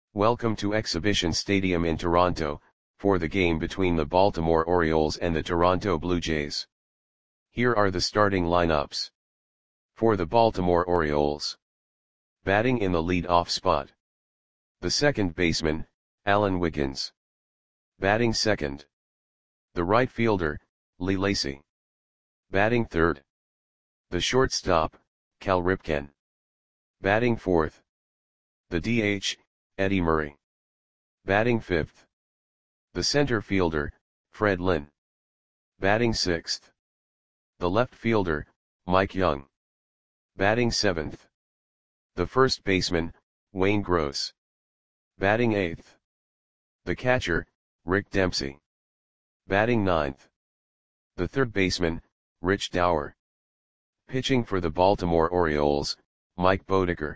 Welcome to Exhibition Stadium in Toronto, for the game between the Baltimore Orioles and the Toronto Blue Jays. Here are the starting lineups. For the Baltimore Orioles. Batting in the lead-off spot. The second baseman, Alan Wiggins. Batting second. The right fielder, Lee Lacy. Batting third. The shortstop, Cal Ripken. Batting fourth. The DH, Eddie Murray. Batting fifth. The center fielder, Fred Lynn. Batting sixth. The left fielder, Mike Young. Batting seventh. The first baseman, Wayne Gross. Batting eighth. The catcher, Rick Dempsey. Batting ninth. The third baseman, Rich Dauer. Pitching for the Baltimore Orioles, Mike Boddicker.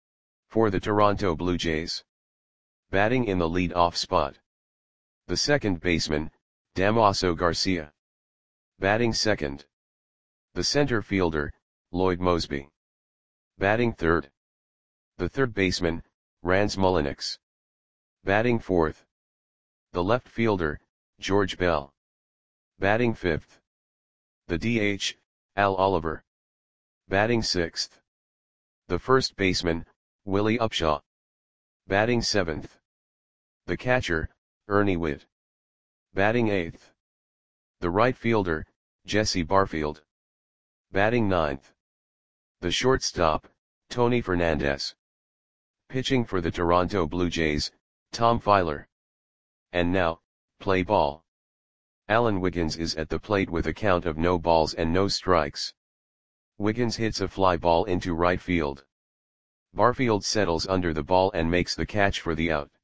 For the Toronto Blue Jays. Batting in the lead-off spot. The second baseman, Damaso Garcia. Batting second. The center fielder, Lloyd Moseby. Batting third. The third baseman, Rance Mulliniks. Batting fourth. The left fielder, George Bell. Batting fifth. The DH, Al Oliver. Batting sixth. The first baseman, Willie Upshaw. Batting seventh. The catcher, Ernie Whitt. Batting eighth. The right fielder, Jesse Barfield. Batting ninth. The shortstop, Tony Fernandez. Pitching for the Toronto Blue Jays, Tom Filer. And now, play ball. Alan Wiggins is at the plate with a count of no balls and no strikes. Wiggins hits a fly ball into right field. Barfield settles under the ball and makes the catch for the out.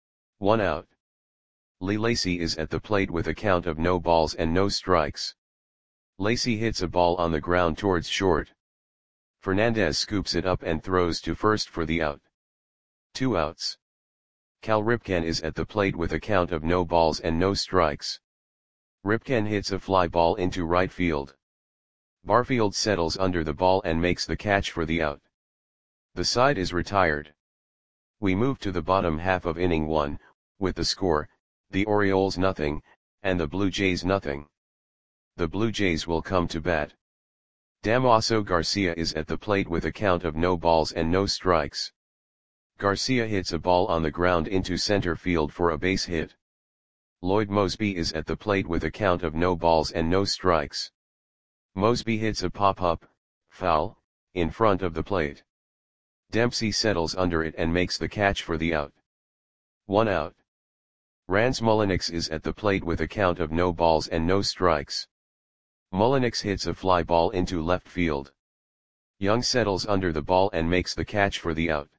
1 out. Lee Lacy is at the plate with a count of no balls and no strikes. Lacy hits a ball on the ground towards short. Fernandez scoops it up and throws to first for the out. 2 outs. Cal Ripken is at the plate with a count of no balls and no strikes. Ripken hits a fly ball into right field. Barfield settles under the ball and makes the catch for the out. The side is retired. We move to the bottom half of inning 1, with the score, the Orioles nothing, and the Blue Jays nothing. The Blue Jays will come to bat. Damaso Garcia is at the plate with a count of no balls and no strikes. Garcia hits a ball on the ground into center field for a base hit. Lloyd Moseby is at the plate with a count of no balls and no strikes. Moseby hits a pop-up, foul, in front of the plate. Dempsey settles under it and makes the catch for the out. 1 out. Rance Mulliniks is at the plate with a count of no balls and no strikes. Mulliniks hits a fly ball into left field. Young settles under the ball and makes the catch for the out.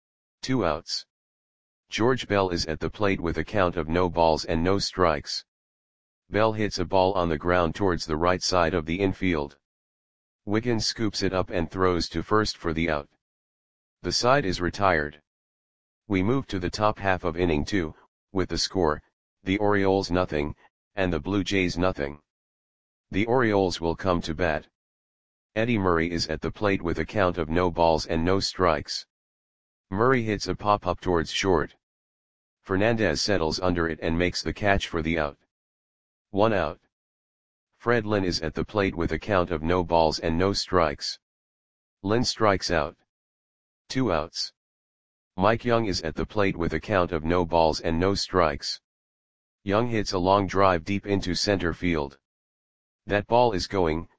2 outs. George Bell is at the plate with a count of no balls and no strikes. Bell hits a ball on the ground towards the right side of the infield. Wiggins scoops it up and throws to first for the out. The side is retired. We move to the top half of inning 2, with the score, the Orioles nothing, and the Blue Jays nothing. The Orioles will come to bat. Eddie Murray is at the plate with a count of no balls and no strikes. Murray hits a pop-up towards short. Fernandez settles under it and makes the catch for the out. 1 out. Fred Lynn is at the plate with a count of no balls and no strikes. Lynn strikes out. 2 outs. Mike Young is at the plate with a count of no balls and no strikes. Young hits a long drive deep into center field. That ball is gone.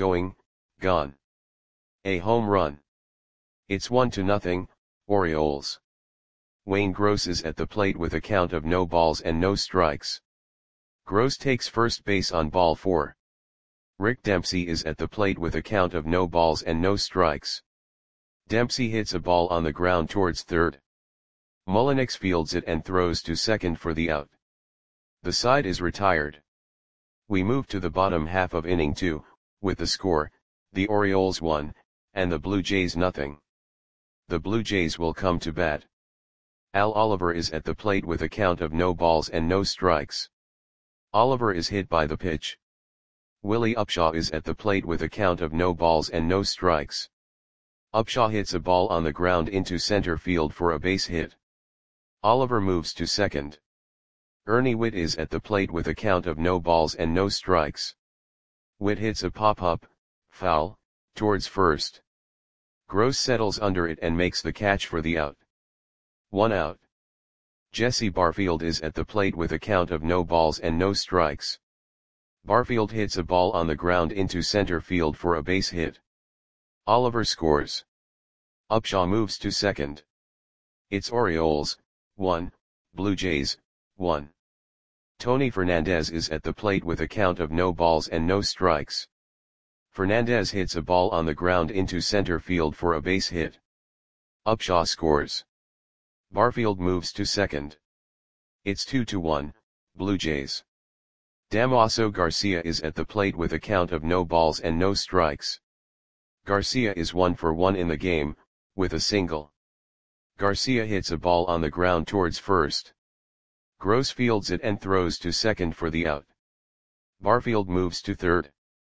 A home run. It's 1-0, Orioles. Wayne Gross is at the plate with a count of no balls and no strikes. Gross takes first base on ball 4. Rick Dempsey is at the plate with a count of no balls and no strikes. Dempsey hits a ball on the ground towards third. Mulliniks fields it and throws to second for the out. The side is retired. We move to the bottom half of inning 2, with the score, the Orioles 1, and the Blue Jays nothing. The Blue Jays will come to bat. Al Oliver is at the plate with a count of no balls and no strikes. Oliver is hit by the pitch. Willie Upshaw is at the plate with a count of no balls and no strikes. Upshaw hits a ball on the ground into center field for a base hit. Oliver moves to second. Ernie Whitt is at the plate with a count of no balls and no strikes. Whitt hits a pop-up, foul, towards first. Gross settles under it and makes the catch for the out. 1 out. Jesse Barfield is at the plate with a count of no balls and no strikes. Barfield hits a ball on the ground into center field for a base hit. Oliver scores. Upshaw moves to second. It's Orioles, 1, Blue Jays, 1. Tony Fernandez is at the plate with a count of no balls and no strikes. Fernandez hits a ball on the ground into center field for a base hit. Upshaw scores. Barfield moves to second. It's 2-1, Blue Jays. Damaso Garcia is at the plate with a count of no balls and no strikes. Garcia is 1 for 1 in the game, with a single. Garcia hits a ball on the ground towards first. Gross fields it and throws to second for the out. Barfield moves to third.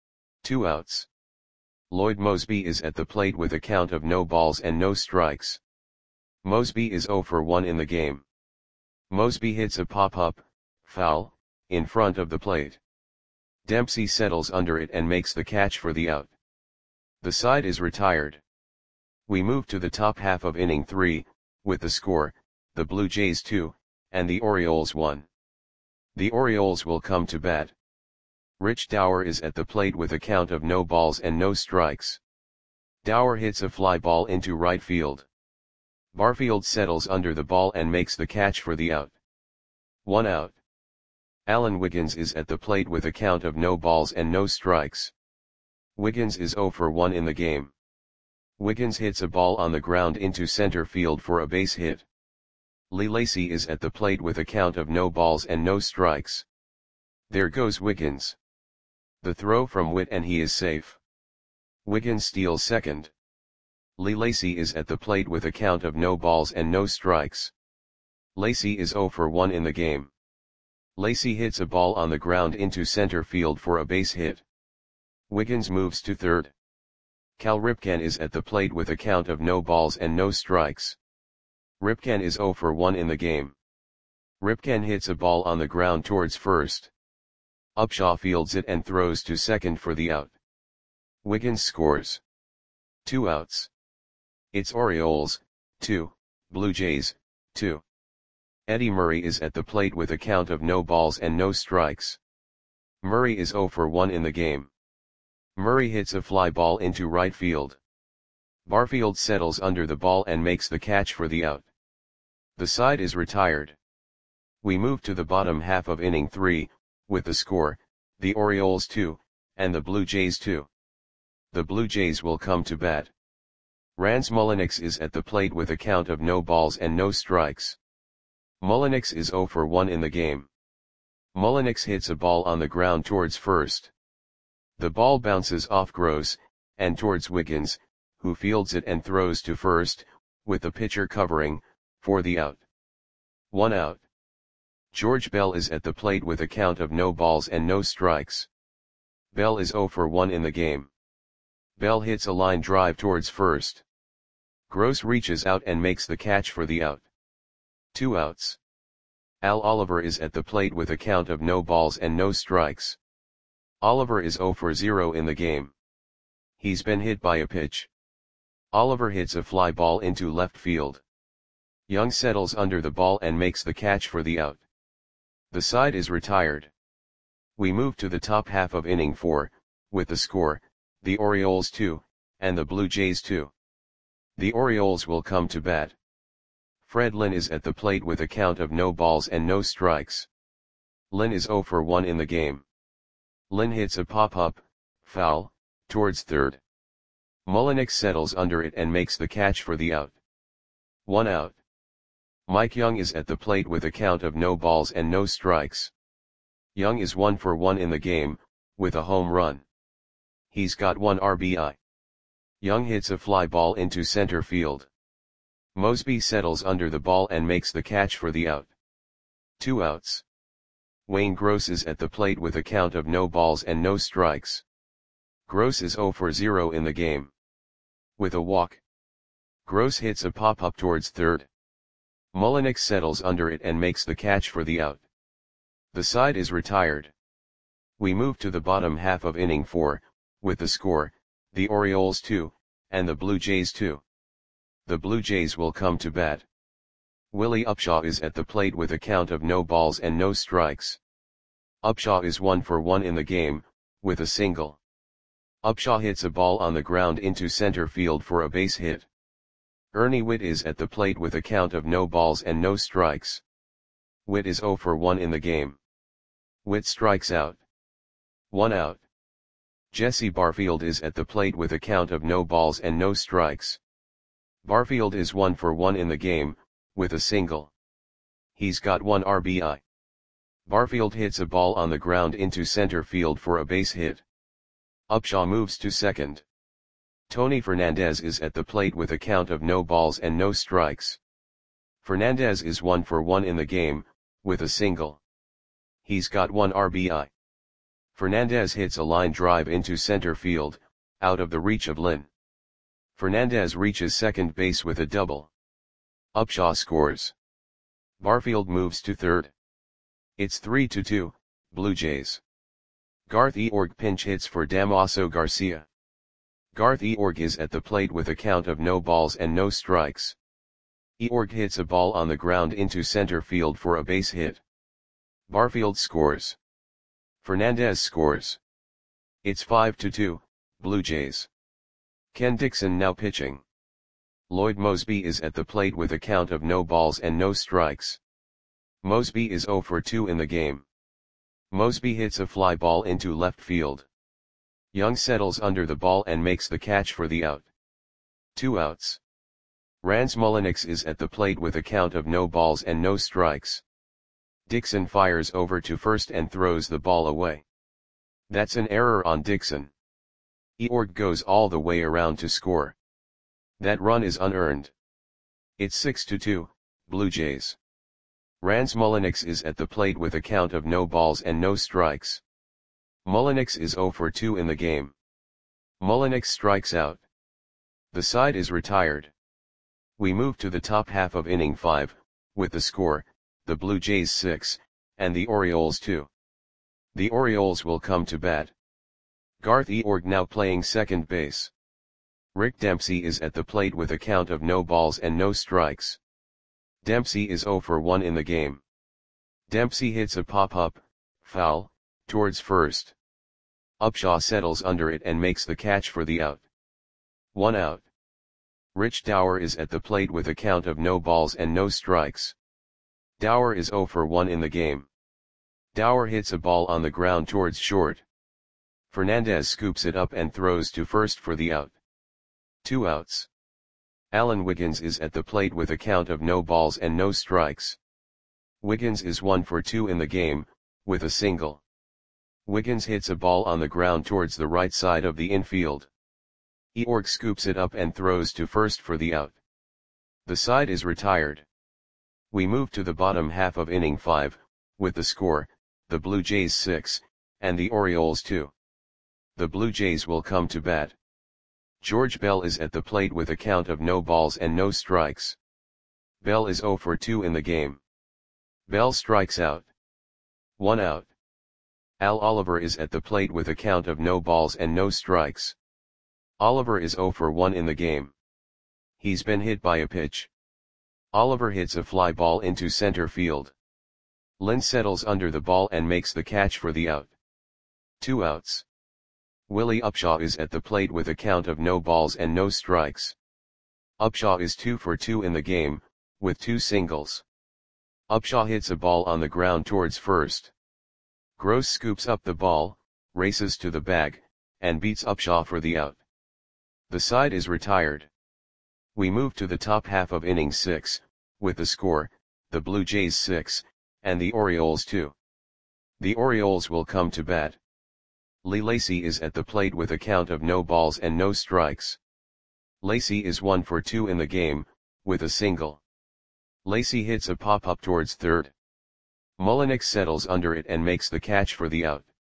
2 outs. Lloyd Moseby is at the plate with a count of no balls and no strikes. Moseby is 0 for 1 in the game. Moseby hits a pop-up, foul, in front of the plate. Dempsey settles under it and makes the catch for the out. The side is retired. We move to the top half of inning 3, with the score, the Blue Jays 2, and the Orioles 1. The Orioles will come to bat. Rich Dower is at the plate with a count of no balls and no strikes. Dower hits a fly ball into right field. Barfield settles under the ball and makes the catch for the out. 1 out. Alan Wiggins is at the plate with a count of no balls and no strikes. Wiggins is 0 for 1 in the game. Wiggins hits a ball on the ground into center field for a base hit. Lee Lacy is at the plate with a count of no balls and no strikes. There goes Wiggins. The throw from Whitt and he is safe. Wiggins steals second. Lee Lacy is at the plate with a count of no balls and no strikes. Lacy is 0 for 1 in the game. Lacy hits a ball on the ground into center field for a base hit. Wiggins moves to third. Cal Ripken is at the plate with a count of no balls and no strikes. Ripken is 0 for 1 in the game. Ripken hits a ball on the ground towards first. Upshaw fields it and throws to second for the out. Wiggins scores. 2 outs. It's Orioles, 2, Blue Jays, 2. Eddie Murray is at the plate with a count of no balls and no strikes. Murray is 0 for 1 in the game. Murray hits a fly ball into right field. Barfield settles under the ball and makes the catch for the out. The side is retired. We move to the bottom half of inning 3, with the score, the Orioles 2, and the Blue Jays 2. The Blue Jays will come to bat. Rance Mulliniks is at the plate with a count of no balls and no strikes. Mulliniks is 0 for 1 in the game. Mulliniks hits a ball on the ground towards first. The ball bounces off Gross, and towards Wiggins, who fields it and throws to first, with the pitcher covering, for the out. 1 out. George Bell is at the plate with a count of no balls and no strikes. Bell is 0 for 1 in the game. Bell hits a line drive towards first. Gross reaches out and makes the catch for the out. 2 outs. Al Oliver is at the plate with a count of no balls and no strikes. Oliver is 0 for 0 in the game. He's been hit by a pitch. Oliver hits a fly ball into left field. Young settles under the ball and makes the catch for the out. The side is retired. We move to the top half of inning 4, with the score, the Orioles 2, and the Blue Jays 2. The Orioles will come to bat. Fred Lynn is at the plate with a count of no balls and no strikes. Lynn is 0 for 1 in the game. Lynn hits a pop-up, foul, towards third. Mulliniks settles under it and makes the catch for the out. 1 out. Mike Young is at the plate with a count of no balls and no strikes. Young is 1 for 1 in the game, with a home run. He's got 1 RBI. Young hits a fly ball into center field. Moseby settles under the ball and makes the catch for the out. 2 outs. Wayne Gross is at the plate with a count of no balls and no strikes. Gross is 0 for 0 in the game. With a walk. Gross hits a pop-up towards third. Mullenix settles under it and makes the catch for the out. The side is retired. We move to the bottom half of inning 4, with the score, the Orioles 2, and the Blue Jays 2. The Blue Jays will come to bat. Willie Upshaw is at the plate with a count of no balls and no strikes. Upshaw is 1 for 1 in the game, with a single. Upshaw hits a ball on the ground into center field for a base hit. Ernie Whitt is at the plate with a count of no balls and no strikes. Whitt is 0 for 1 in the game. Whitt strikes out. 1 out. Jesse Barfield is at the plate with a count of no balls and no strikes. Barfield is 1 for 1 in the game, with a single. He's got 1 RBI. Barfield hits a ball on the ground into center field for a base hit. Upshaw moves to second. Tony Fernandez is at the plate with a count of no balls and no strikes. Fernandez is 1 for 1 in the game, with a single. He's got 1 RBI. Fernandez hits a line drive into center field, out of the reach of Lynn. Fernandez reaches second base with a double. Upshaw scores. Barfield moves to third. It's 3-2, Blue Jays. Garth Eorg pinch hits for Damaso Garcia. Garth Eorg is at the plate with a count of no balls and no strikes. Eorg hits a ball on the ground into center field for a base hit. Barfield scores. Fernandez scores. It's 5-2, Blue Jays. Ken Dixon now pitching. Lloyd Moseby is at the plate with a count of no balls and no strikes. Moseby is 0 for 2 in the game. Moseby hits a fly ball into left field. Young settles under the ball and makes the catch for the out. 2 outs. Rance Mullenix is at the plate with a count of no balls and no strikes. Dixon fires over to first and throws the ball away. That's an error on Dixon. Eorg goes all the way around to score. That run is unearned. It's 6-2, Blue Jays. Rance Mullenix is at the plate with a count of no balls and no strikes. Mullenix is 0 for 2 in the game. Mullenix strikes out. The side is retired. We move to the top half of inning 5, with the score, the Blue Jays 6, and the Orioles 2. The Orioles will come to bat. Garth Eorg now playing second base. Rick Dempsey is at the plate with a count of no balls and no strikes. Dempsey is 0 for 1 in the game. Dempsey hits a pop-up, foul, towards first. Upshaw settles under it and makes the catch for the out. 1 out. Rich Dower is at the plate with a count of no balls and no strikes. Dower is 0 for 1 in the game. Dower hits a ball on the ground towards short. Fernandez scoops it up and throws to first for the out. 2 outs. Alan Wiggins is at the plate with a count of no balls and no strikes. Wiggins is 1 for 2 in the game, with a single. Wiggins hits a ball on the ground towards the right side of the infield. Eorg scoops it up and throws to first for the out. The side is retired. We move to the bottom half of inning 5, with the score, the Blue Jays 6, and the Orioles 2. The Blue Jays will come to bat. George Bell is at the plate with a count of no balls and no strikes. Bell is 0 for 2 in the game. Bell strikes out. 1 out. Al Oliver is at the plate with a count of no balls and no strikes. Oliver is 0 for 1 in the game. He's been hit by a pitch. Oliver hits a fly ball into center field. Lynn settles under the ball and makes the catch for the out. 2 outs. Willie Upshaw is at the plate with a count of no balls and no strikes. Upshaw is 2 for 2 in the game, with 2 singles. Upshaw hits a ball on the ground towards first. Gross scoops up the ball, races to the bag, and beats Upshaw for the out. The side is retired. We move to the top half of inning 6, with the score, the Blue Jays 6, and the Orioles 2. The Orioles will come to bat. Lee Lacy is at the plate with a count of no balls and no strikes. Lacy is 1 for 2 in the game, with a single. Lacy hits a pop-up towards third. Mullenix settles under it and makes the catch for the out.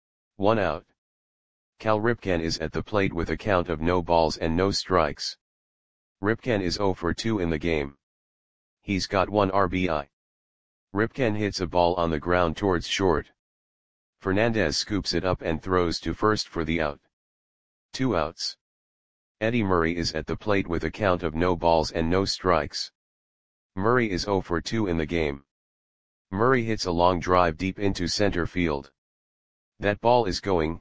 1 out. Cal Ripken is at the plate with a count of no balls and no strikes. Ripken is 0 for 2 in the game. He's got 1 RBI. Ripken hits a ball on the ground towards short. Fernandez scoops it up and throws to first for the out. 2 outs. Eddie Murray is at the plate with a count of no balls and no strikes. Murray is 0 for 2 in the game. Murray hits a long drive deep into center field. That ball is going,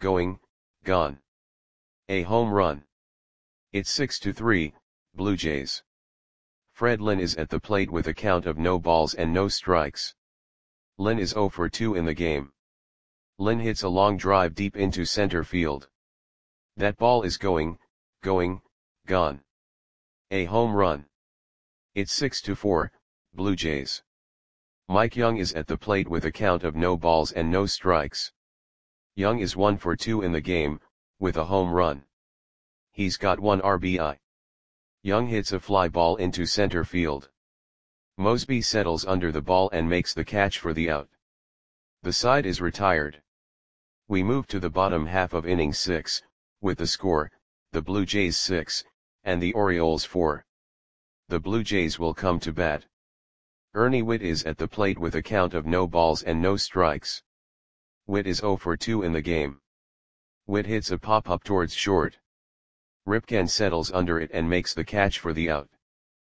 gone. A home run. It's 6-3, Blue Jays. Fred Lynn is at the plate with a count of no balls and no strikes. Lynn is 0 for 2 in the game. Lynn hits a long drive deep into center field. That ball is going, gone. A home run. It's 6-4, Blue Jays. Mike Young is at the plate with a count of no balls and no strikes. Young is 1 for 2 in the game, with a home run. He's got 1 RBI. Young hits a fly ball into center field. Mosby settles under the ball and makes the catch for the out. The side is retired. We move to the bottom half of inning 6, with the score, the Blue Jays 6, and the Orioles 4. The Blue Jays will come to bat. Ernie Whitt is at the plate with a count of no balls and no strikes. Whitt is 0 for 2 in the game. Whitt hits a pop-up towards short. Ripken settles under it and makes the catch for the out.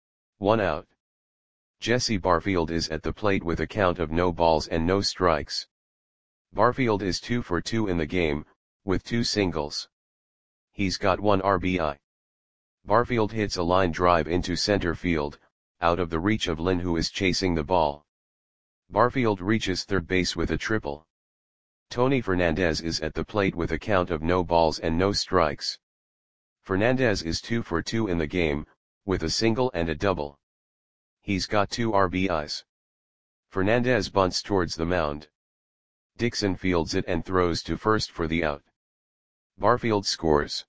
1 out. Jesse Barfield is at the plate with a count of no balls and no strikes. Barfield is 2 for 2 in the game, with 2 singles. He's got 1 RBI. Barfield hits a line drive into center field, out of the reach of Lynn, who is chasing the ball. Barfield reaches third base with a triple. Tony Fernandez is at the plate with a count of no balls and no strikes. Fernandez is 2 for 2 in the game, with a single and a double. He's got 2 RBIs. Fernandez bunts towards the mound. Dixon fields it and throws to first for the out. Barfield scores.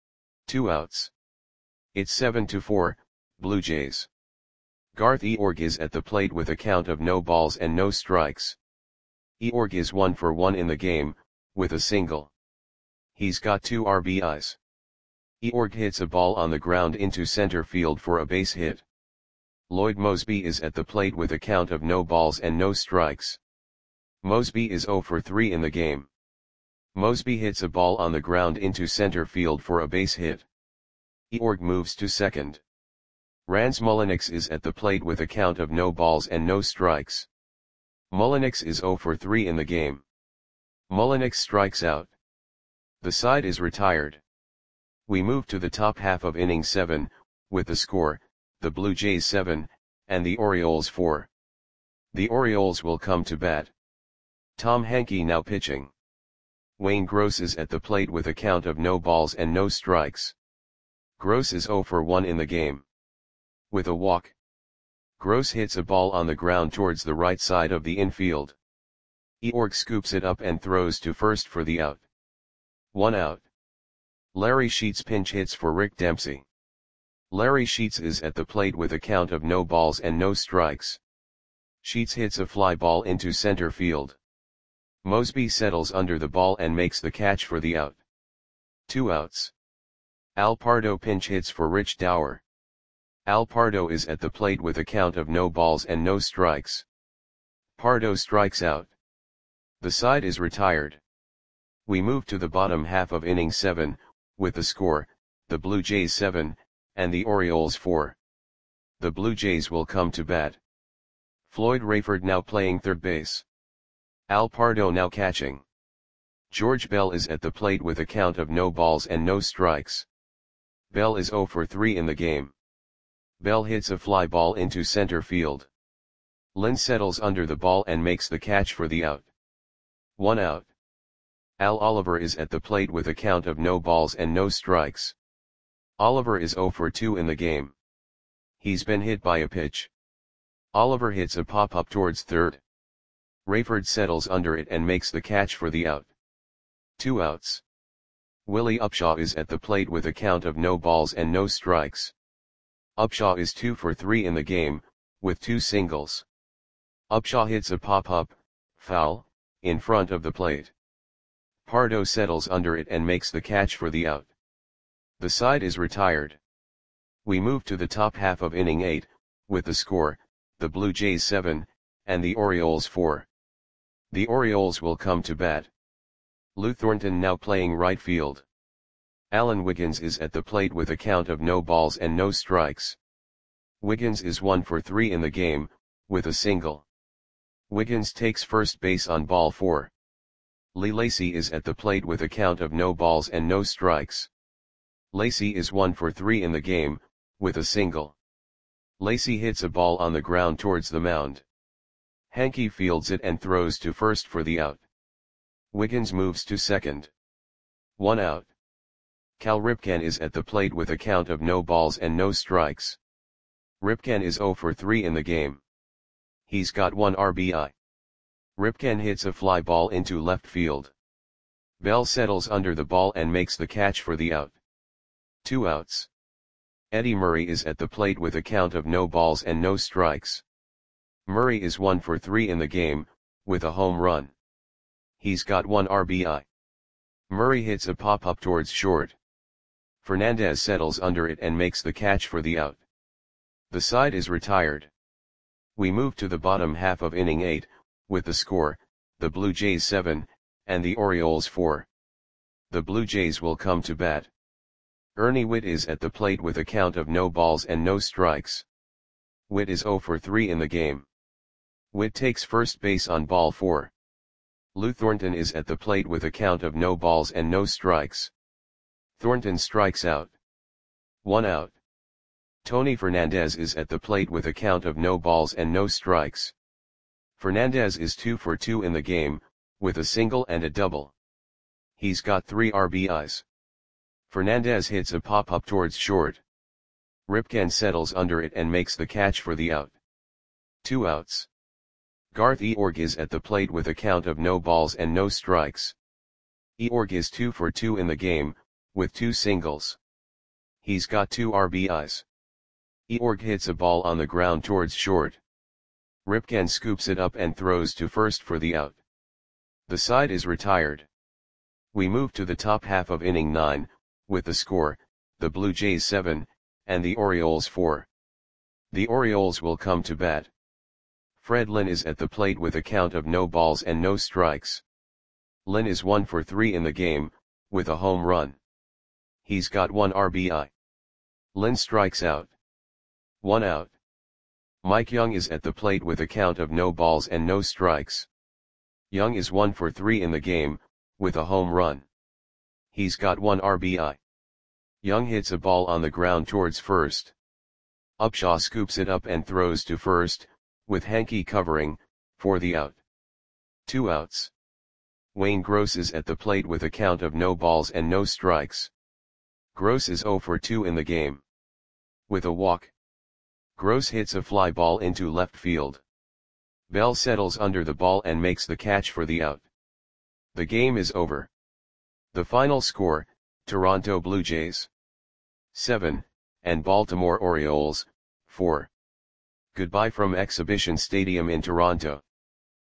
2 outs. It's 7-4, Blue Jays. Garth Eorg is at the plate with a count of no balls and no strikes. Eorg is 1 for 1 in the game, with a single. He's got 2 RBIs. Eorg hits a ball on the ground into center field for a base hit. Lloyd Mosby is at the plate with a count of no balls and no strikes. Mosby is 0 for 3 in the game. Mosby hits a ball on the ground into center field for a base hit. Eorg moves to second. Rans Mulliniks is at the plate with a count of no balls and no strikes. Mulliniks is 0 for 3 in the game. Mulliniks strikes out. The side is retired. We move to the top half of inning 7, with the score, the Blue Jays 7, and the Orioles 4. The Orioles will come to bat. Tom Henke now pitching. Wayne Gross is at the plate with a count of no balls and no strikes. Gross is 0 for 1 in the game. With a walk. Gross hits a ball on the ground towards the right side of the infield. Eorg scoops it up and throws to first for the out. 1 out. Larry Sheets pinch hits for Rick Dempsey. Larry Sheets is at the plate with a count of no balls and no strikes. Sheets hits a fly ball into center field. Mosby settles under the ball and makes the catch for the out. 2 outs. Al Pardo pinch hits for Rich Dower. Al Pardo is at the plate with a count of no balls and no strikes. Pardo strikes out. The side is retired. We move to the bottom half of inning 7, with the score, the Blue Jays 7, and the Orioles 4. The Blue Jays will come to bat. Floyd Rayford now playing third base. Al Pardo now catching. George Bell is at the plate with a count of no balls and no strikes. Bell is 0 for 3 in the game. Bell hits a fly ball into center field. Lynn settles under the ball and makes the catch for the out. 1 out. Al Oliver is at the plate with a count of no balls and no strikes. Oliver is 0 for 2 in the game. He's been hit by a pitch. Oliver hits a pop-up towards third. Rayford settles under it and makes the catch for the out. 2 outs. Willie Upshaw is at the plate with a count of no balls and no strikes. Upshaw is 2 for 3 in the game, with 2 singles. Upshaw hits a pop-up, foul, in front of the plate. Pardo settles under it and makes the catch for the out. The side is retired. We move to the top half of inning 8, with the score, the Blue Jays 7, and the Orioles 4. The Orioles will come to bat. Lou Thornton now playing right field. Alan Wiggins is at the plate with a count of no balls and no strikes. Wiggins is 1 for 3 in the game, with a single. Wiggins takes first base on ball 4. Lee Lacy is at the plate with a count of no balls and no strikes. Lacy is 1 for 3 in the game, with a single. Lacy hits a ball on the ground towards the mound. Hankey fields it and throws to first for the out. Wiggins moves to second. 1 out. Cal Ripken is at the plate with a count of no balls and no strikes. Ripken is 0 for 3 in the game. He's got 1 RBI. Ripken hits a fly ball into left field. Bell settles under the ball and makes the catch for the out. 2 outs. Eddie Murray is at the plate with a count of no balls and no strikes. Murray is 1 for 3 in the game, with a home run. He's got 1 RBI. Murray hits a pop-up towards short. Fernandez settles under it and makes the catch for the out. The side is retired. We move to the bottom half of inning 8, with the score, the Blue Jays 7, and the Orioles 4. The Blue Jays will come to bat. Ernie Whitt is at the plate with a count of no balls and no strikes. Whitt is 0 for 3 in the game. Whitt takes first base on ball 4. Lou Thornton is at the plate with a count of no balls and no strikes. Thornton strikes out. 1 out. Tony Fernandez is at the plate with a count of no balls and no strikes. Fernandez is 2 for 2 in the game, with a single and a double. He's got 3 RBIs. Fernandez hits a pop-up towards short. Ripken settles under it and makes the catch for the out. 2 outs. Garth Eorg is at the plate with a count of no balls and no strikes. Eorg is 2 for 2 in the game, with 2 singles. He's got 2 RBIs. Eorg hits a ball on the ground towards short. Ripken scoops it up and throws to first for the out. The side is retired. We move to the top half of inning 9, with the score, the Blue Jays 7, and the Orioles 4. The Orioles will come to bat. Fred Lynn is at the plate with a count of no balls and no strikes. Lynn is 1 for 3 in the game, with a home run. He's got 1 RBI. Lynn strikes out. 1 out. Mike Young is at the plate with a count of no balls and no strikes. Young is 1 for 3 in the game, with a home run. He's got 1 RBI. Young hits a ball on the ground towards first. Upshaw scoops it up and throws to first, with Hankey covering, for the out. 2 outs. Wayne Gross is at the plate with a count of no balls and no strikes. Gross is 0 for 2 in the game. With a walk. Gross hits a fly ball into left field. Bell settles under the ball and makes the catch for the out. The game is over. The final score, Toronto Blue Jays 7, and Baltimore Orioles 4. Goodbye from Exhibition Stadium in Toronto.